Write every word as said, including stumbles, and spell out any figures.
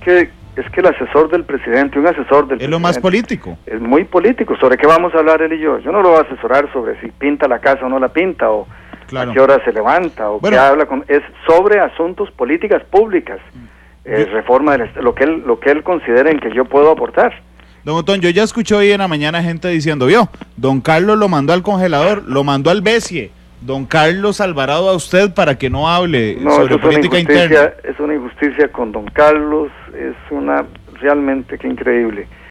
que es que el asesor del presidente, un asesor del Es lo más político. Es muy político. ¿Sobre qué vamos a hablar él y yo? Yo no lo voy a asesorar sobre si pinta la casa o no la pinta, o claro. a qué hora se levanta, o bueno. qué habla con... Es sobre asuntos, políticas públicas, eh, reforma del lo que él lo que él considere en que yo puedo aportar. Don Otón, yo ya escuché hoy en la mañana gente diciendo, vio, don Carlos lo mandó al congelador, lo mandó al Becie, don Carlos Alvarado a usted para que no hable no, sobre es política interna. Es una injusticia con don Carlos, es una realmente que increíble.